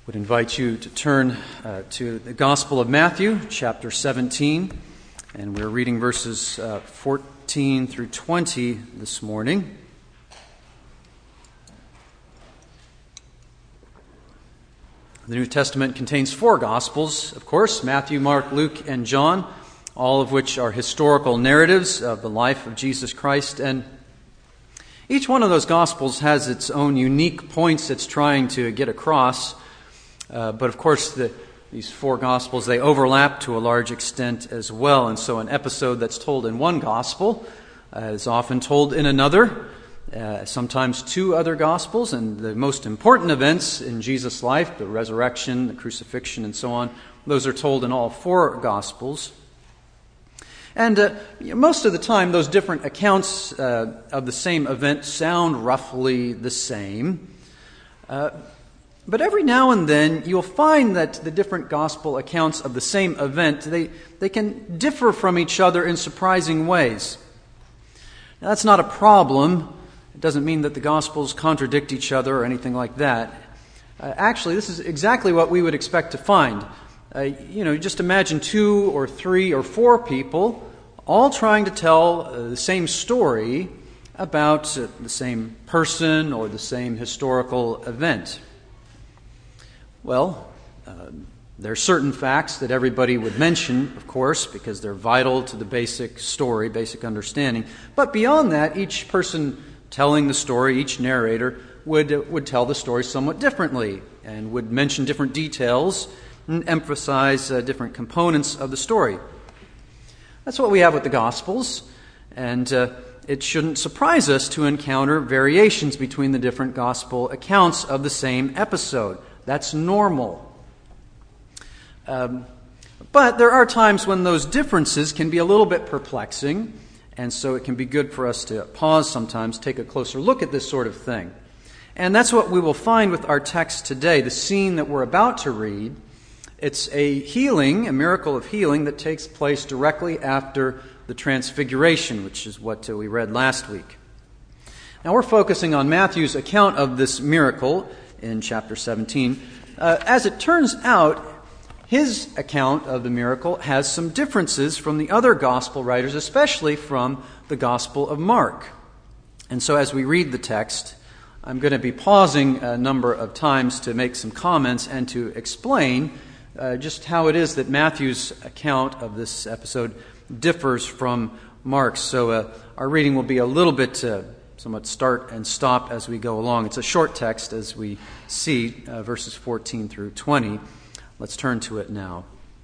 Would invite you to turn to the Gospel of Matthew, chapter 17, and we're reading verses 14 through 20 this morning. The New Testament contains four Gospels, of course, Matthew, Mark, Luke, and John, all of which are historical narratives of the life of Jesus Christ, and each one of those Gospels has its own unique points it's trying to get across. But of course, these four Gospels, they overlap to a large extent as well. And so an episode that's told in one Gospel is often told in another, sometimes two other Gospels. And the most important events in Jesus' life, the resurrection, the crucifixion, and so on, those are told in all four Gospels. And most of the time, those different accounts of the same event sound roughly the same. But every now and then, you'll find that the different gospel accounts of the same event, they can differ from each other in surprising ways. Now, that's not a problem. It doesn't mean that the gospels contradict each other or anything like that. Actually, this is exactly what we would expect to find. Just imagine 2 or 3 or 4 people all trying to tell the same story about the same person or the same historical event. Well, there are certain facts that everybody would mention, of course, because they're vital to the basic story, basic understanding. But beyond that, each person telling the story, each narrator, would tell the story somewhat differently and would mention different details and emphasize different components of the story. That's what we have with the Gospels, and it shouldn't surprise us to encounter variations between the different Gospel accounts of the same episode. That's normal. But there are times when those differences can be a little bit perplexing, and so it can be good for us to pause sometimes, take a closer look at this sort of thing. And that's what we will find with our text today. The scene that we're about to read, it's a miracle of healing that takes place directly after the Transfiguration, which is what we read last week. Now we're focusing on Matthew's account of this miracle in chapter 17. As it turns out, his account of the miracle has some differences from the other gospel writers, especially from the Gospel of Mark. And so as we read the text, I'm going to be pausing a number of times to make some comments and to explain just how it is that Matthew's account of this episode differs from Mark's. So our reading will be a little bit somewhat start and stop as we go along. It's a short text as we see verses 14 through 20. Let's turn to it now.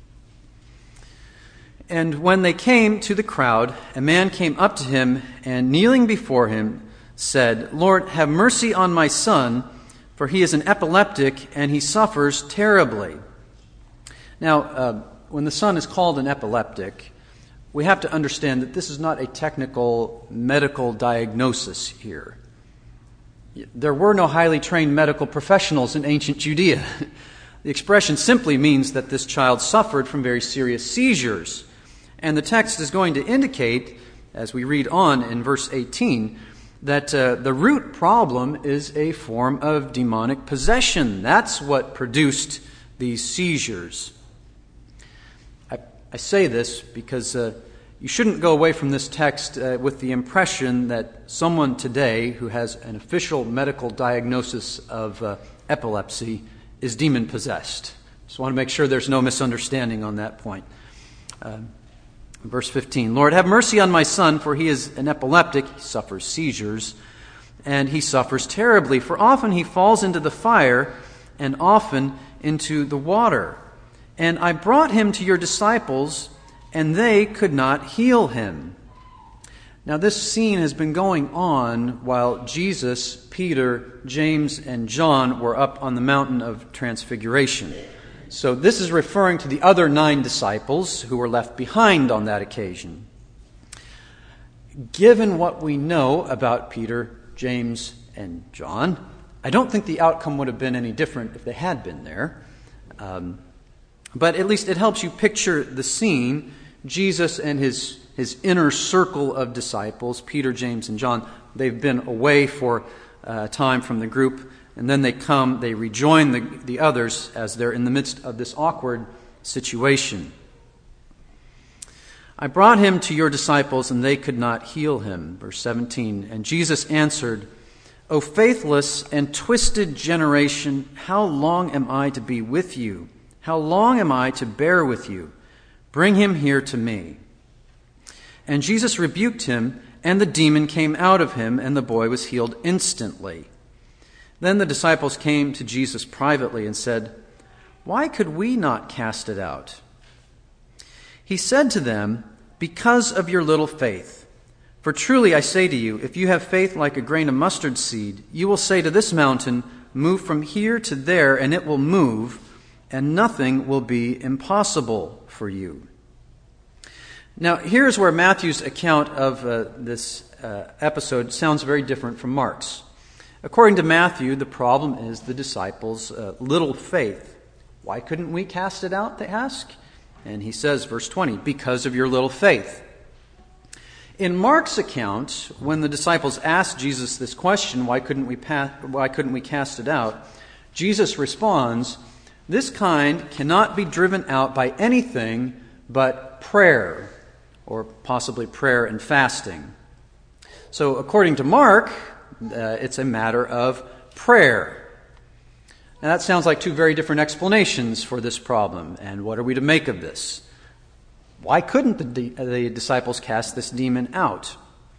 And when they came to the crowd, a man came up to him and kneeling before him said, "Lord, have mercy on my son, for he is an epileptic and he suffers terribly." Now, when the son is called an epileptic, we have to understand that this is not a technical medical diagnosis here. There were no highly trained medical professionals in ancient Judea. The expression simply means that this child suffered from very serious seizures. And the text is going to indicate, as we read on in verse 18, that the root problem is a form of demonic possession. That's what produced these seizures. I say this because you shouldn't go away from this text with the impression that someone today who has an official medical diagnosis of epilepsy is demon-possessed. Just want to make sure there's no misunderstanding on that point. Verse 15, "Lord, have mercy on my son, for he is an epileptic," he suffers seizures, "and he suffers terribly, for often he falls into the fire and often into the water. And I brought him to your disciples, and they could not heal him." Now this scene has been going on while Jesus, Peter, James, and John were up on the mountain of Transfiguration. So this is referring to the other 9 disciples who were left behind on that occasion. Given what we know about Peter, James, and John, I don't think the outcome would have been any different if they had been there. But at least it helps you picture the scene. Jesus and his inner circle of disciples, Peter, James, and John, they've been away for time from the group, and then they rejoin the others as they're in the midst of this awkward situation. I brought him to your disciples, and they could not heal him. Verse 17, and Jesus answered, O faithless and twisted generation, how long am I to be with you? How long am I to bear with you? Bring him here to me. And Jesus rebuked him, and the demon came out of him, and the boy was healed instantly. Then the disciples came to Jesus privately and said, Why could we not cast it out? He said to them, Because of your little faith. For truly I say to you, if you have faith like a grain of mustard seed, you will say to this mountain, Move from here to there, and it will move, and nothing will be impossible for you. Now, here's where Matthew's account of this episode sounds very different from Mark's. According to Matthew, the problem is the disciples' little faith. Why couldn't we cast it out, they ask? And he says, verse 20, because of your little faith. In Mark's account, when the disciples asked Jesus this question, why couldn't we cast it out? Jesus responds, this kind cannot be driven out by anything but prayer, or possibly prayer and fasting. So according to Mark, it's a matter of prayer. Now that sounds like two very different explanations for this problem. And what are we to make of this? Why couldn't the disciples cast this demon out?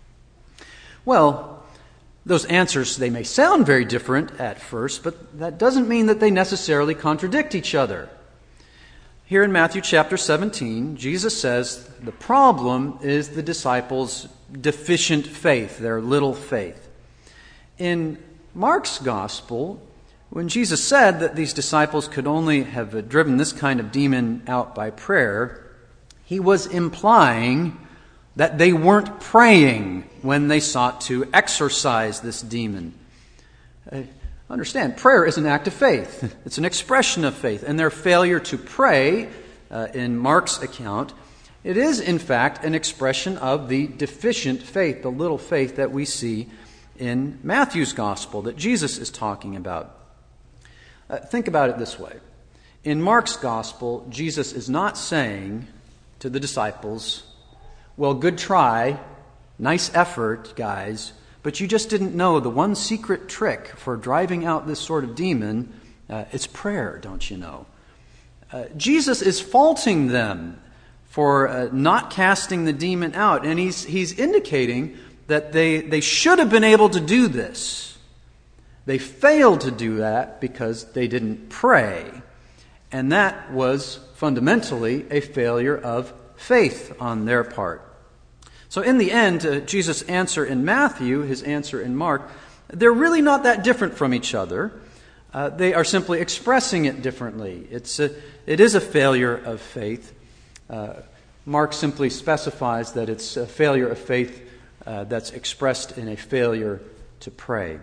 Well, those answers, they may sound very different at first, but that doesn't mean that they necessarily contradict each other. Here in Matthew chapter 17, Jesus says the problem is the disciples' deficient faith, their little faith. In Mark's gospel, when Jesus said that these disciples could only have driven this kind of demon out by prayer, he was implying that they weren't praying when they sought to exorcise this demon. Understand, prayer is an act of faith. It's an expression of faith. And their failure to pray, in Mark's account, it is in fact an expression of the deficient faith, the little faith that we see in Matthew's gospel that Jesus is talking about. Think about it this way. In Mark's gospel, Jesus is not saying to the disciples, well, good try, nice effort, guys, but you just didn't know the one secret trick for driving out this sort of demon, it's prayer, don't you know? Jesus is faulting them for not casting the demon out, and he's indicating that they should have been able to do this. They failed to do that because they didn't pray. And that was fundamentally a failure of faith on their part. So in the end, Jesus' answer in Matthew, his answer in Mark, they're really not that different from each other. They are simply expressing it differently. It is a failure of faith. Mark simply specifies that it's a failure of faith that's expressed in a failure to pray.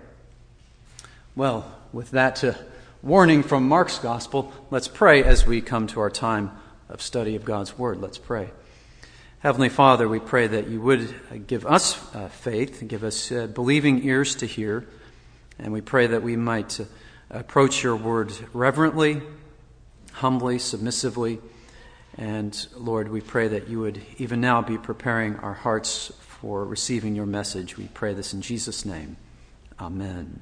Well, with that warning from Mark's gospel, let's pray as we come to our time of study of God's Word. Let's pray. Heavenly Father, we pray that you would give us faith, give us believing ears to hear, and we pray that we might approach your Word reverently, humbly, submissively, and Lord, we pray that you would even now be preparing our hearts for receiving your message. We pray this in Jesus' name. Amen.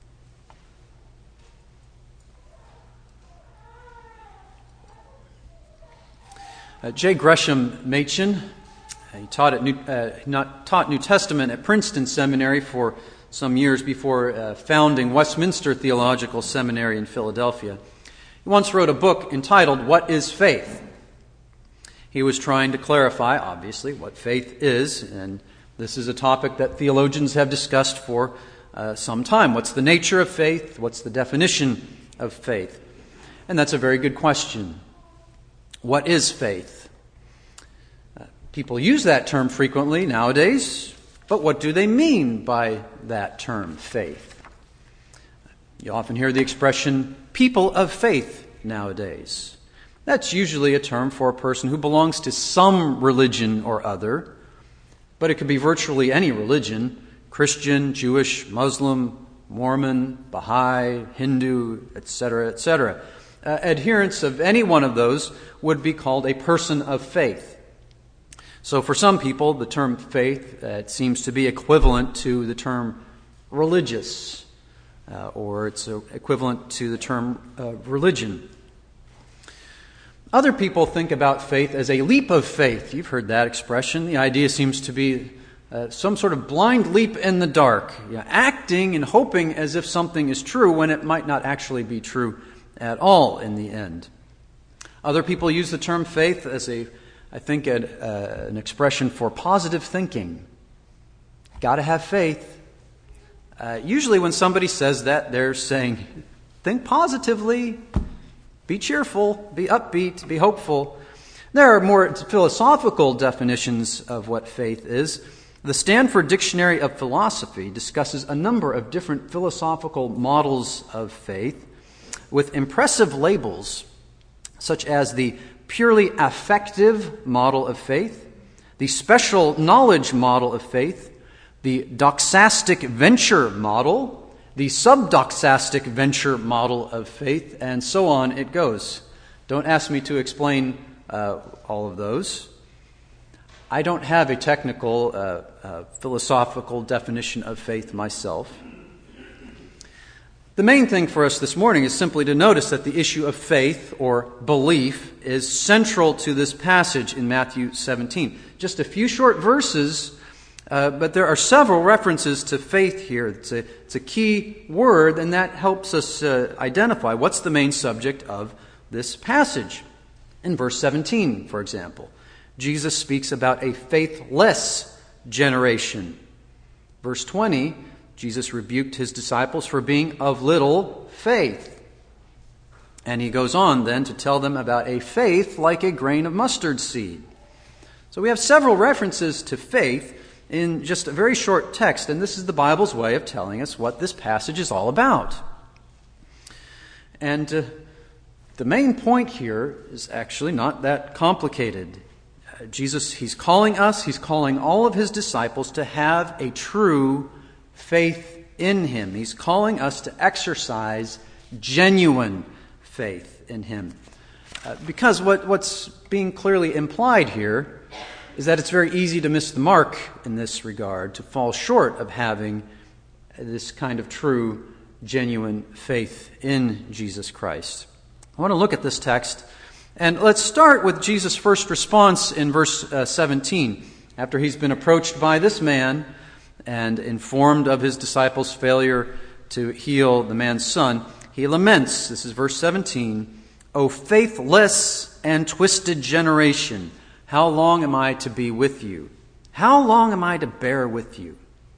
J. Gresham Machen, he taught New Testament at Princeton Seminary for some years before founding Westminster Theological Seminary in Philadelphia. He once wrote a book entitled, What is Faith? He was trying to clarify, obviously, what faith is, and this is a topic that theologians have discussed for some time. What's the nature of faith? What's the definition of faith? And that's a very good question. What is faith? People use that term frequently nowadays, but what do they mean by that term, faith? You often hear the expression, people of faith, nowadays. That's usually a term for a person who belongs to some religion or other, but it could be virtually any religion, Christian, Jewish, Muslim, Mormon, Baha'i, Hindu, etc., etc. Adherents of any one of those would be called a person of faith. So for some people, the term faith it seems to be equivalent to the term religious, or it's equivalent to the term religion. Other people think about faith as a leap of faith. You've heard that expression. The idea seems to be some sort of blind leap in the dark, acting and hoping as if something is true when it might not actually be true at all in the end. Other people use the term faith as an expression for positive thinking. Got to have faith. Usually when somebody says that, they're saying, think positively, be cheerful, be upbeat, be hopeful. There are more philosophical definitions of what faith is. The Stanford Dictionary of Philosophy discusses a number of different philosophical models of faith with impressive labels, such as the purely affective model of faith, the special knowledge model of faith, the doxastic venture model, the subdoxastic venture model of faith, and so on it goes. Don't ask me to explain all of those. I don't have a technical philosophical definition of faith myself. The main thing for us this morning is simply to notice that the issue of faith or belief is central to this passage in Matthew 17. Just a few short verses, but there are several references to faith here. It's a key word, and that helps us identify what's the main subject of this passage. In verse 17, for example, Jesus speaks about a faithless generation. Verse 20, Jesus rebuked his disciples for being of little faith. And he goes on then to tell them about a faith like a grain of mustard seed. So we have several references to faith in just a very short text, and this is the Bible's way of telling us what this passage is all about. And the main point here is actually not that complicated. Jesus, he's calling all of his disciples to have a true faith in him. He's calling us to exercise genuine faith in him. Because what's being clearly implied here is that it's very easy to miss the mark in this regard, to fall short of having this kind of true, genuine faith in Jesus Christ. I want to look at this text, and let's start with Jesus' first response in verse 17. After he's been approached by this man and informed of his disciples' failure to heal the man's son, he laments, this is verse 17, "O faithless and twisted generation, how long am I to be with you? How long am I to bear with you?"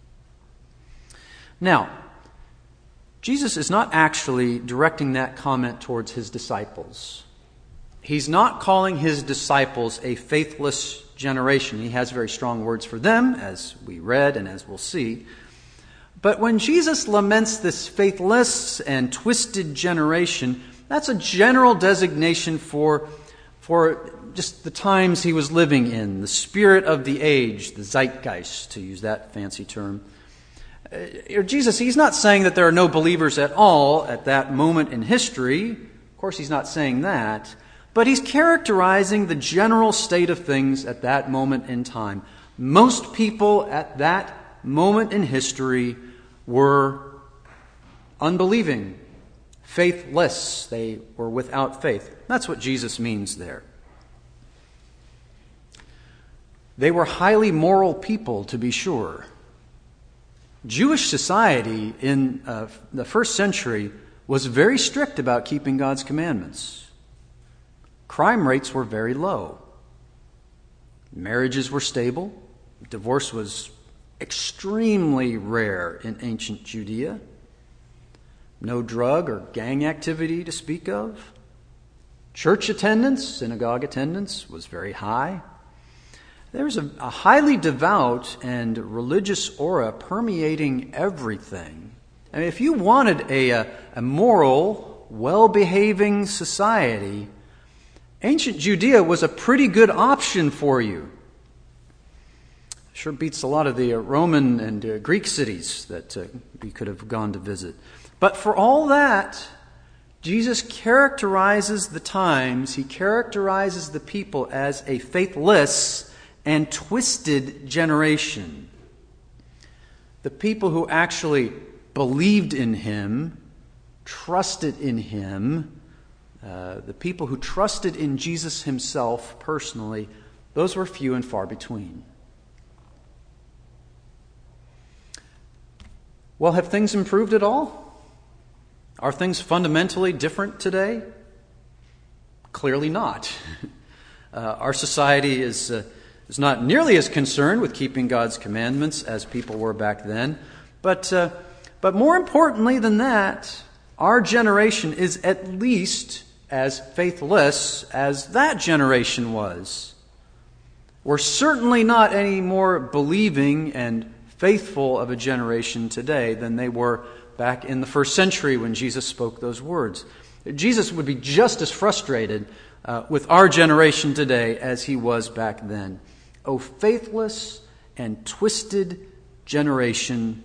Now, Jesus is not actually directing that comment towards his disciples. He's not calling his disciples a faithless generation. He has very strong words for them, as we read and as we'll see. But when Jesus laments this faithless and twisted generation, that's a general designation for just the times he was living in, the spirit of the age, the zeitgeist, to use that fancy term. Jesus, he's not saying that there are no believers at all at that moment in history. Of course, he's not saying that. But he's characterizing the general state of things at that moment in time. Most people at that moment in history were unbelieving, faithless. They were without faith. That's what Jesus means there. They were highly moral people, to be sure. Jewish society in the first century was very strict about keeping God's commandments. Crime rates were very low. Marriages were stable. Divorce was extremely rare in ancient Judea. No drug or gang activity to speak of. Church attendance, synagogue attendance was very high. There was a highly devout and religious aura permeating everything. I mean, if you wanted a moral, well-behaving society, ancient Judea was a pretty good option for you. Sure beats a lot of the Roman and Greek cities that we could have gone to visit. But for all that, Jesus characterizes the times, he characterizes the people as a faithless and twisted generation. The people who actually believed in him, trusted in him, the people who trusted in Jesus himself personally, those were few and far between. Well, have things improved at all? Are things fundamentally different today? Clearly not. Our society is not nearly as concerned with keeping God's commandments as people were back then. But more importantly than that, our generation is at least as faithless as that generation was. We're certainly not any more believing and faithful of a generation today than they were back in the first century when Jesus spoke those words. Jesus would be just as frustrated with our generation today as he was back then. O faithless and twisted generation.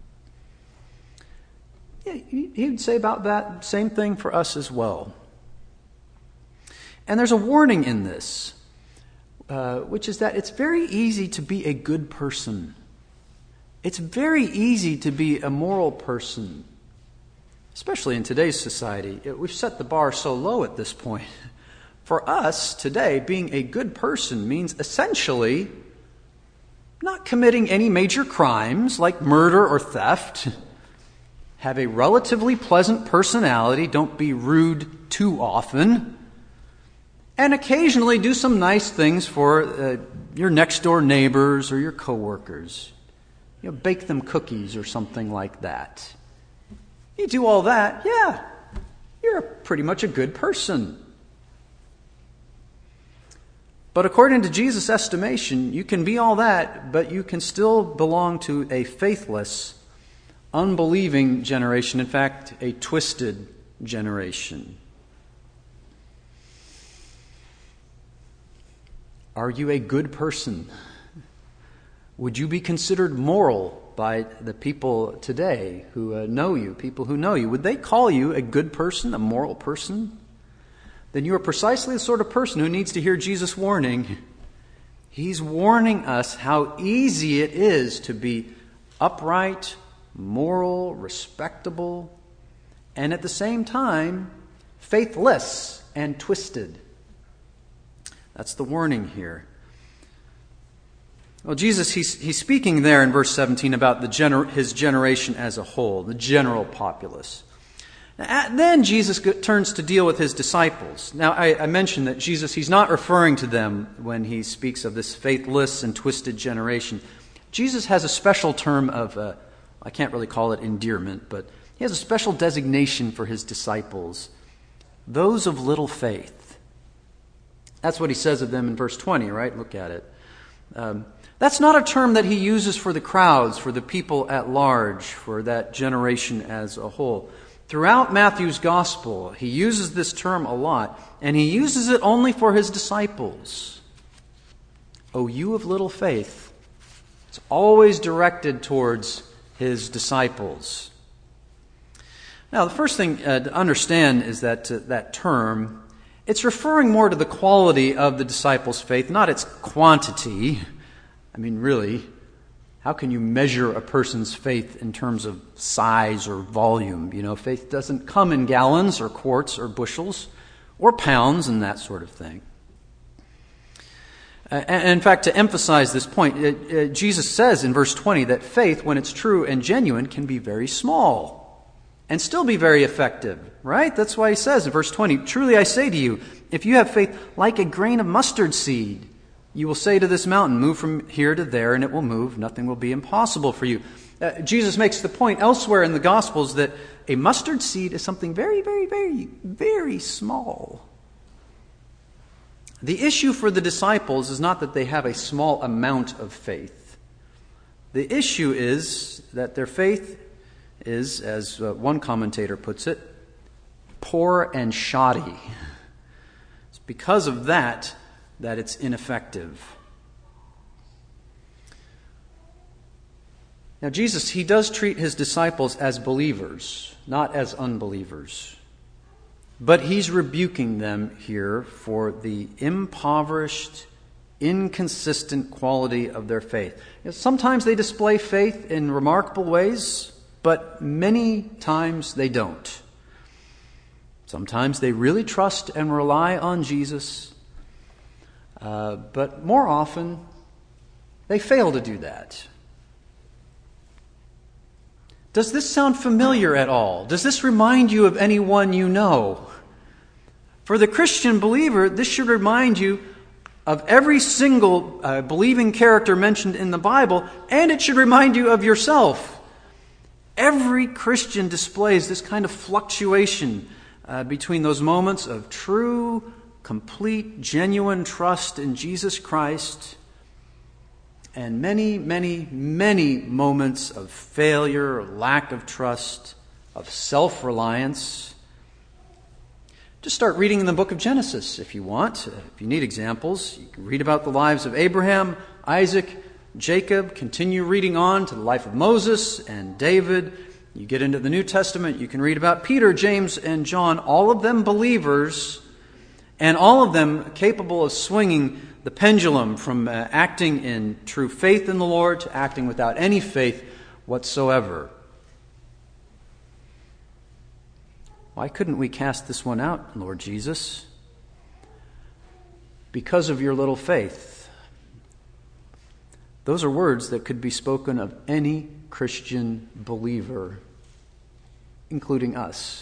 Yeah, he would say about that same thing for us as well. And there's a warning in this, which is that it's very easy to be a good person. It's very easy to be a moral person, especially in today's society. We've set the bar so low at this point. For us today, being a good person means essentially not committing any major crimes like murder or theft. Have a relatively pleasant personality. Don't be rude too often. And occasionally do some nice things for your next door neighbors or your coworkers. Bake them cookies or something like that. You do all that, yeah, you're pretty much a good person. But according to Jesus' estimation, you can be all that, but you can still belong to a faithless, unbelieving generation. In fact, a twisted generation. Are you a good person? Would you be considered moral by the people today who know you, people who know you? Would they call you a good person, a moral person? Then you are precisely the sort of person who needs to hear Jesus' warning. He's warning us how easy it is to be upright, moral, respectable, and at the same time, faithless and twisted. That's the warning here. Well, Jesus, he's speaking there in verse 17 about his generation as a whole, the general populace. Then Jesus turns to deal with his disciples. Now, I mentioned that Jesus, he's not referring to them when he speaks of this faithless and twisted generation. Jesus has a special term of, I can't really call it endearment, but he has a special designation for his disciples, those of little faith. That's what he says of them in verse 20, right? Look at it. That's not a term that he uses for the crowds, for the people at large, for that generation as a whole. Throughout Matthew's gospel, he uses this term a lot, and he uses it only for his disciples. O you of little faith. It's always directed towards his disciples. Now, the first thing to understand is that that term, it's referring more to the quality of the disciples' faith, not its quantity. I mean, really, how can you measure a person's faith in terms of size or volume? Faith doesn't come in gallons or quarts or bushels or pounds and that sort of thing. And in fact, to emphasize this point, Jesus says in verse 20 that faith, when it's true and genuine, can be very small and still be very effective, right? That's why he says in verse 20, truly I say to you, if you have faith like a grain of mustard seed, you will say to this mountain, move from here to there, and it will move. Nothing will be impossible for you. Jesus makes the point elsewhere in the Gospels that a mustard seed is something very, very, very, very small. The issue for the disciples is not that they have a small amount of faith. The issue is that their faith is, as one commentator puts it, poor and shoddy. It's because of that it's ineffective. Now, Jesus, he does treat his disciples as believers, not as unbelievers. But he's rebuking them here for the impoverished, inconsistent quality of their faith. Sometimes they display faith in remarkable ways, but many times they don't. Sometimes they really trust and rely on Jesus, but more often they fail to do that. Does this sound familiar at all? Does this remind you of anyone you know? For the Christian believer, this should remind you of every single believing character mentioned in the Bible, and it should remind you of yourself. Every Christian displays this kind of fluctuation between those moments of true, complete, genuine trust in Jesus Christ and many, many, many moments of failure, lack of trust, of self-reliance. Just start reading in the book of Genesis if you want. If you need examples, you can read about the lives of Abraham, Isaac, Jacob. Continue reading on to the life of Moses and David. You get into the New Testament, you can read about Peter, James, and John, all of them believers, and all of them capable of swinging the pendulum from acting in true faith in the Lord to acting without any faith whatsoever. Why couldn't we cast this one out, Lord Jesus? Because of your little faith. Those are words that could be spoken of any Christian believer, including us.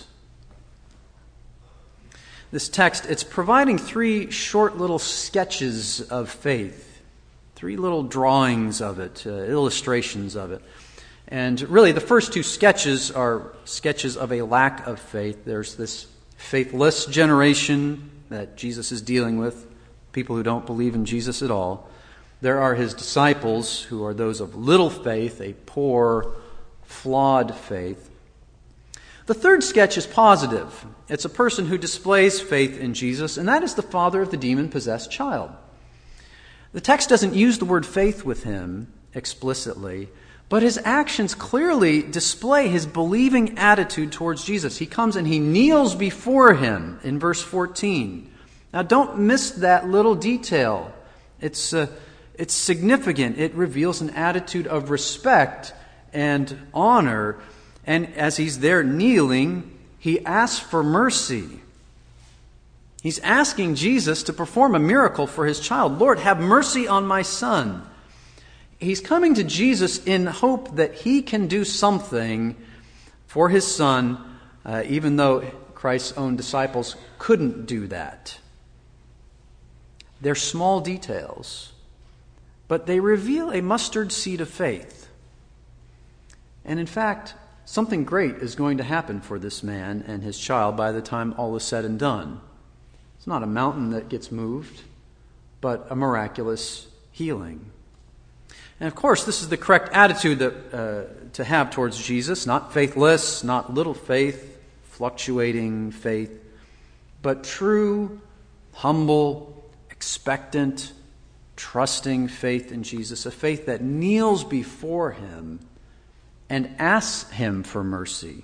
This text, it's providing three short little sketches of faith, three little drawings of it, illustrations of it. And really, the first two sketches are sketches of a lack of faith. There's this faithless generation that Jesus is dealing with, people who don't believe in Jesus at all. There are his disciples, who are those of little faith, a poor, flawed faith. The third sketch is positive. It's a person who displays faith in Jesus, and that is the father of the demon-possessed child. The text doesn't use the word faith with him explicitly, but his actions clearly display his believing attitude towards Jesus. He comes and he kneels before him in verse 14. Now don't miss that little detail. It's significant. It reveals an attitude of respect and honor. And as he's there kneeling, he asks for mercy. He's asking Jesus to perform a miracle for his child. Lord, have mercy on my son. He's coming to Jesus in hope that he can do something for his son, even though Christ's own disciples couldn't do that. They're small details, but they reveal a mustard seed of faith. And in fact, something great is going to happen for this man and his child by the time all is said and done. It's not a mountain that gets moved, but a miraculous healing. And of course, this is the correct attitude to have towards Jesus, not faithless, not little faith, fluctuating faith, but true, humble, expectant, trusting faith in Jesus, a faith that kneels before him and asks him for mercy.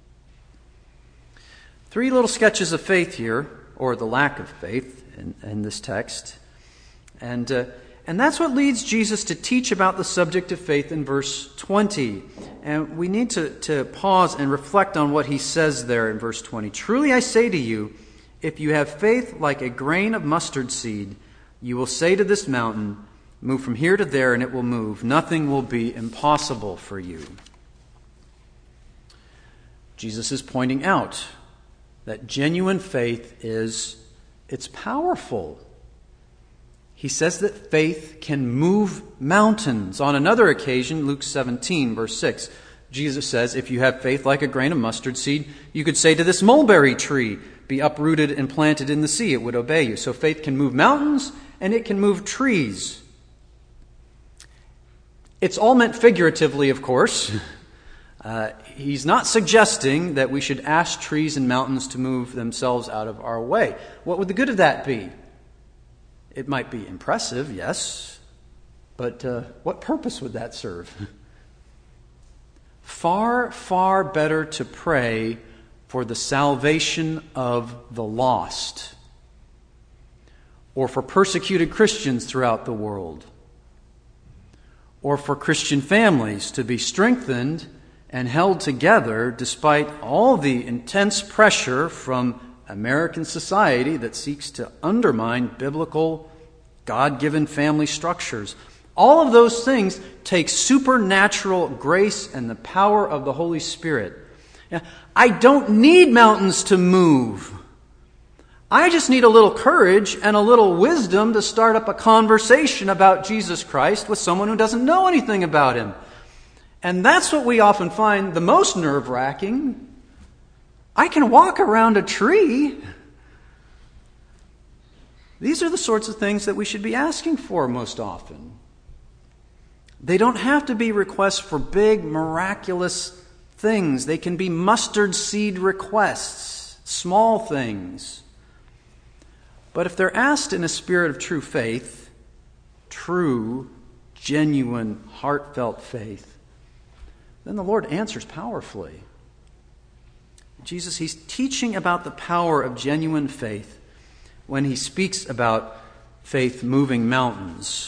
Three little sketches of faith here, or the lack of faith in this text. And that's what leads Jesus to teach about the subject of faith in verse 20. And we need to pause and reflect on what he says there in verse 20. Truly I say to you, if you have faith like a grain of mustard seed, you will say to this mountain, move from here to there, and it will move. Nothing will be impossible for you. Jesus is pointing out that genuine faith it's powerful. He says that faith can move mountains. On another occasion, Luke 17, verse 6, Jesus says, if you have faith like a grain of mustard seed, you could say to this mulberry tree, be uprooted and planted in the sea. It would obey you. So faith can move mountains and it can move trees. It's all meant figuratively, of course. He's not suggesting that we should ask trees and mountains to move themselves out of our way. What would the good of that be? It might be impressive, yes, but what purpose would that serve? Far, far better to pray for the salvation of the lost, or for persecuted Christians throughout the world, or for Christian families to be strengthened and held together despite all the intense pressure from American society that seeks to undermine biblical, God-given family structures. All of those things take supernatural grace and the power of the Holy Spirit. I don't need mountains to move. I just need a little courage and a little wisdom to start up a conversation about Jesus Christ with someone who doesn't know anything about Him. And that's what we often find the most nerve-wracking. I can walk around a tree. These are the sorts of things that we should be asking for most often. They don't have to be requests for big, miraculous things. They can be mustard seed requests, small things. But if they're asked in a spirit of true faith, true, genuine, heartfelt faith, then the Lord answers powerfully. Jesus, He's teaching about the power of genuine faith when He speaks about faith moving mountains.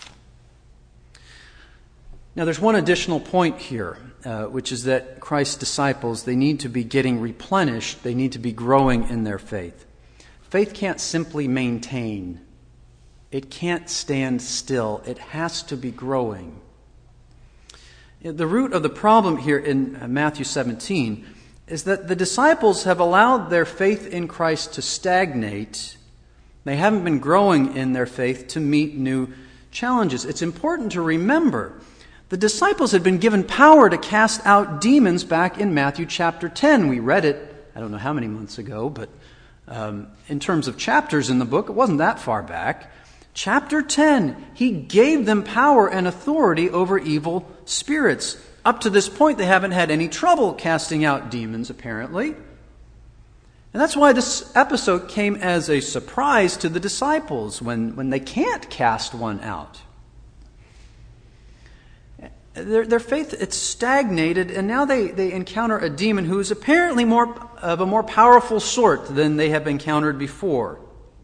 Now, there's one additional point here, which is that Christ's disciples, they need to be getting replenished. They need to be growing in their faith. Faith can't simply maintain. It can't stand still. It has to be growing. The root of the problem here in Matthew 17 is that the disciples have allowed their faith in Christ to stagnate. They haven't been growing in their faith to meet new challenges. It's important to remember the disciples had been given power to cast out demons back in Matthew chapter 10. We read it, I don't know how many months ago, but in terms of chapters in the book, it wasn't that far back. Chapter 10, He gave them power and authority over evil spirits. Up to this point, they haven't had any trouble casting out demons, apparently. And that's why this episode came as a surprise to the disciples when they can't cast one out. Their faith, it's stagnated, and now they encounter a demon who is apparently of a more powerful sort than they have encountered before.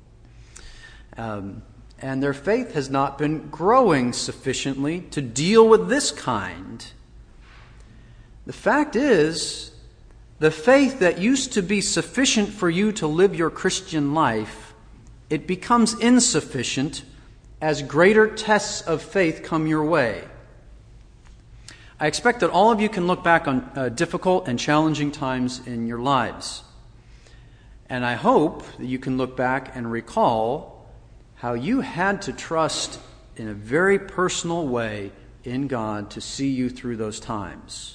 And their faith has not been growing sufficiently to deal with this kind. The fact is, the faith that used to be sufficient for you to live your Christian life, it becomes insufficient as greater tests of faith come your way. I expect that all of you can look back on difficult and challenging times in your lives. And I hope that you can look back and recall how you had to trust in a very personal way in God to see you through those times.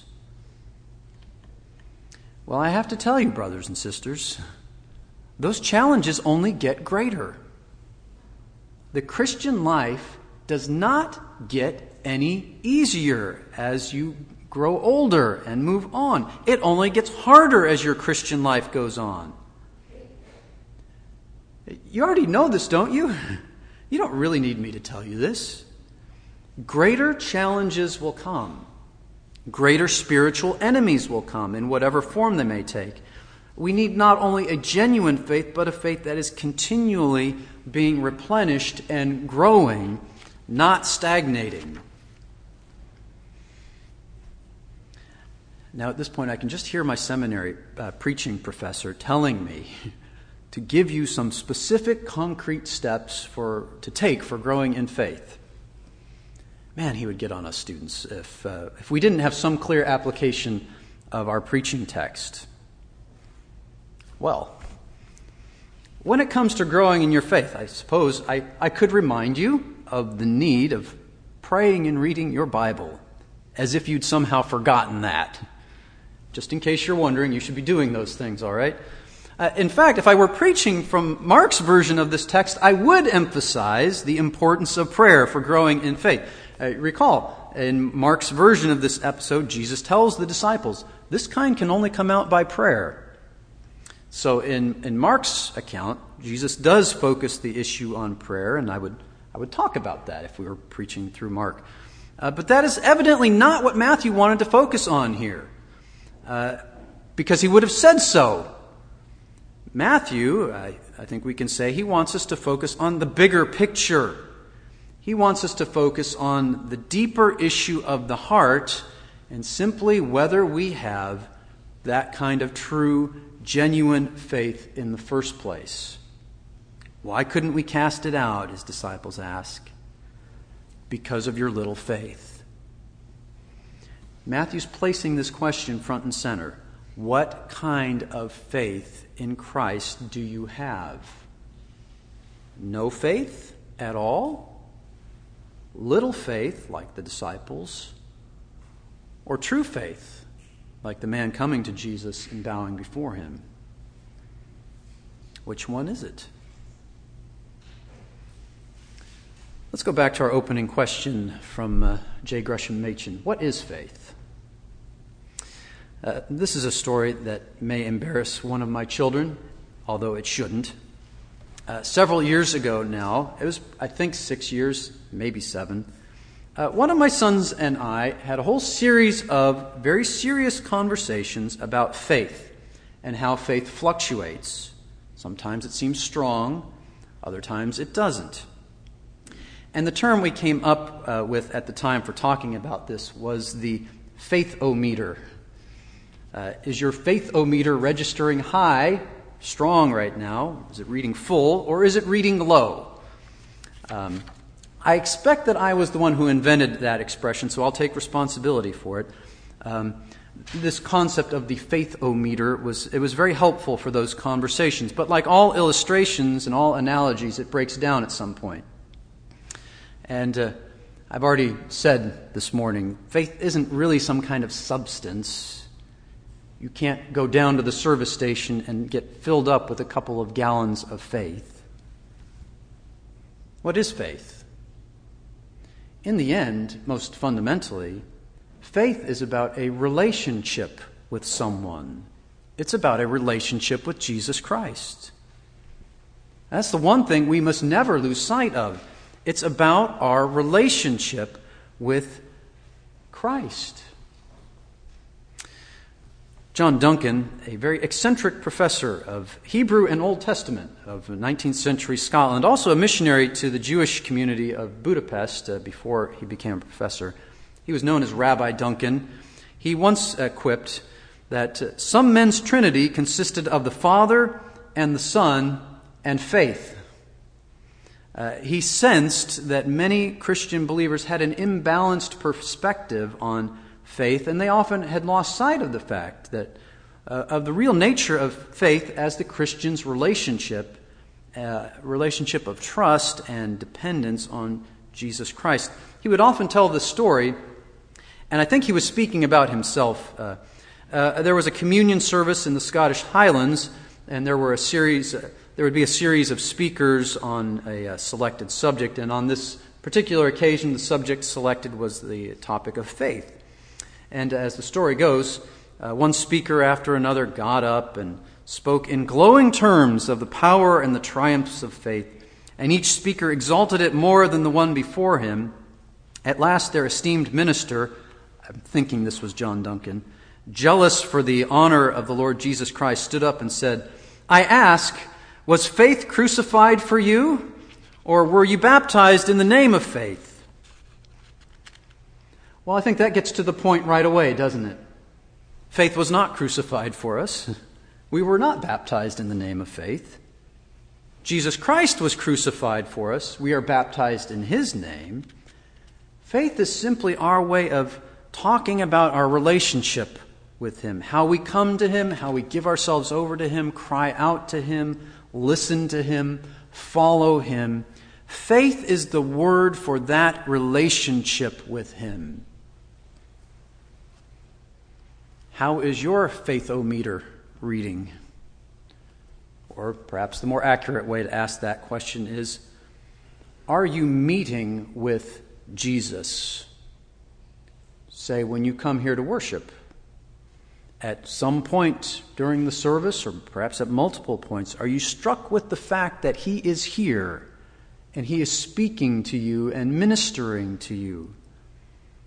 Well, I have to tell you, brothers and sisters, those challenges only get greater. The Christian life does not get any easier as you grow older and move on. It only gets harder as your Christian life goes on. You already know this, don't you? You don't really need me to tell you this. Greater challenges will come. Greater spiritual enemies will come in whatever form they may take. We need not only a genuine faith, but a faith that is continually being replenished and growing, not stagnating. Now, at this point, I can just hear my seminary preaching professor telling me to give you some specific, concrete steps to take for growing in faith. Man, he would get on us students if we didn't have some clear application of our preaching text. Well, when it comes to growing in your faith, I suppose I could remind you of the need of praying and reading your Bible, as if you'd somehow forgotten that. Just in case you're wondering, you should be doing those things, all right? In fact, if I were preaching from Mark's version of this text, I would emphasize the importance of prayer for growing in faith. Recall, in Mark's version of this episode, Jesus tells the disciples, this kind can only come out by prayer. So in Mark's account, Jesus does focus the issue on prayer, and I would talk about that if we were preaching through Mark. But that is evidently not what Matthew wanted to focus on here, because he would have said so. Matthew, I think we can say, he wants us to focus on the bigger picture. He wants us to focus on the deeper issue of the heart and simply whether we have that kind of true, genuine faith in the first place. Why couldn't we cast it out, his disciples ask? Because of your little faith. Matthew's placing this question front and center. What kind of faith in Christ do you have? No faith at all? Little faith, like the disciples? Or true faith, like the man coming to Jesus and bowing before him? Which one is it? Let's go back to our opening question from J. Gresham Machen. What is faith? This is a story that may embarrass one of my children, although it shouldn't. Several years ago now, it was, I think, 6 years, maybe 7, one of my sons and I had a whole series of very serious conversations about faith and how faith fluctuates. Sometimes it seems strong, other times it doesn't. And the term we came up with at the time for talking about this was the faith-o-meter. Is your faith-o-meter registering high, strong right now? Is it reading full, or is it reading low? I expect that I was the one who invented that expression, so I'll take responsibility for it. This concept of the faith-o-meter was very helpful for those conversations. But like all illustrations and all analogies, it breaks down at some point. And I've already said this morning, faith isn't really some kind of substance. You can't go down to the service station and get filled up with a couple of gallons of faith. What is faith? In the end, most fundamentally, faith is about a relationship with someone. It's about a relationship with Jesus Christ. That's the one thing we must never lose sight of. It's about our relationship with Christ. John Duncan, a very eccentric professor of Hebrew and Old Testament of 19th century Scotland, also a missionary to the Jewish community of Budapest before he became a professor. He was known as Rabbi Duncan. He once quipped that some men's trinity consisted of the Father and the Son and faith. He sensed that many Christian believers had an imbalanced perspective on faith, and they often had lost sight of the fact that of the real nature of faith as the Christian's relationship of trust and dependence on Jesus Christ. He would often tell this story, and I think he was speaking about himself. There was a communion service in the Scottish Highlands, and there would be a series of speakers on a selected subject, and on this particular occasion, the subject selected was the topic of faith. And as the story goes, one speaker after another got up and spoke in glowing terms of the power and the triumphs of faith, and each speaker exalted it more than the one before him. At last, their esteemed minister, I'm thinking this was John Duncan, jealous for the honor of the Lord Jesus Christ, stood up and said, "I ask, was faith crucified for you, or were you baptized in the name of faith?" Well, I think that gets to the point right away, doesn't it? Faith was not crucified for us. We were not baptized in the name of faith. Jesus Christ was crucified for us. We are baptized in His name. Faith is simply our way of talking about our relationship with Him, how we come to Him, how we give ourselves over to Him, cry out to Him, listen to Him, follow Him. Faith is the word for that relationship with Him. How is your faith-o-meter reading? Or perhaps the more accurate way to ask that question is, are you meeting with Jesus? Say, when you come here to worship, at some point during the service, or perhaps at multiple points, are you struck with the fact that He is here and He is speaking to you and ministering to you?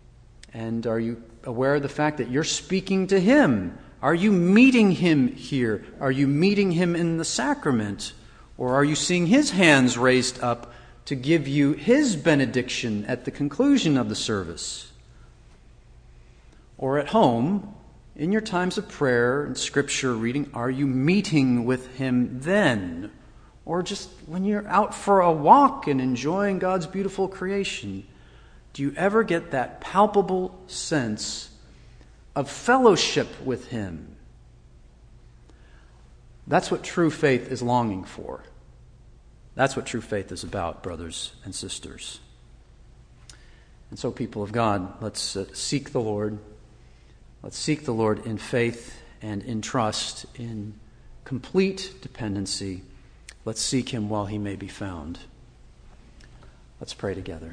And are you aware of the fact that you're speaking to him? Are you meeting him here? Are you meeting him in the sacrament? Or are you seeing his hands raised up to give you his benediction at the conclusion of the service? Or at home, in your times of prayer and scripture reading, are you meeting with him then? Or just when you're out for a walk and enjoying God's beautiful creation, do you ever get that palpable sense of fellowship with him? That's what true faith is longing for. That's what true faith is about, brothers and sisters. And so, people of God, let's seek the Lord. Let's seek the Lord in faith and in trust, in complete dependency. Let's seek him while he may be found. Let's pray together.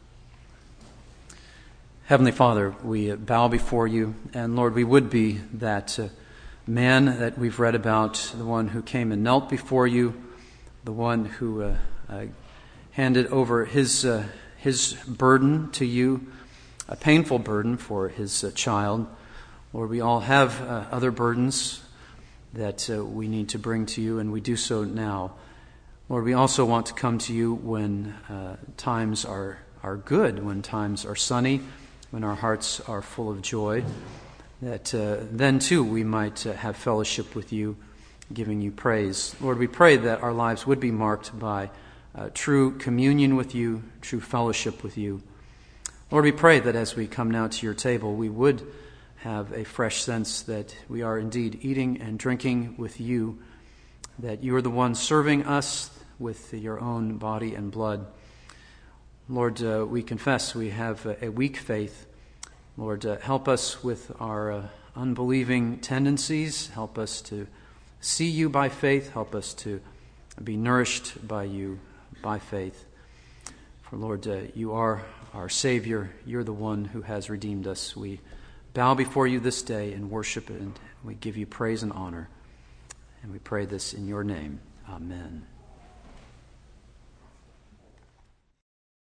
Heavenly Father, we bow before you, and Lord, we would be that man that we've read about, the one who came and knelt before you, the one who handed over his burden to you, a painful burden for his child. Lord, we all have other burdens that we need to bring to you, and we do so now. Lord, we also want to come to you when times are good, when times are sunny, when our hearts are full of joy, that then too we might have fellowship with you, giving you praise. Lord, we pray that our lives would be marked by true communion with you, true fellowship with you. Lord, we pray that as we come now to your table, we would have a fresh sense that we are indeed eating and drinking with you, that you are the one serving us with your own body and blood. Lord, we confess we have a weak faith. Lord, help us with our unbelieving tendencies. Help us to see you by faith. Help us to be nourished by you by faith. For Lord, you are our Savior. You're the one who has redeemed us. We bow before you this day in worship, and we give you praise and honor. And we pray this in your name. Amen.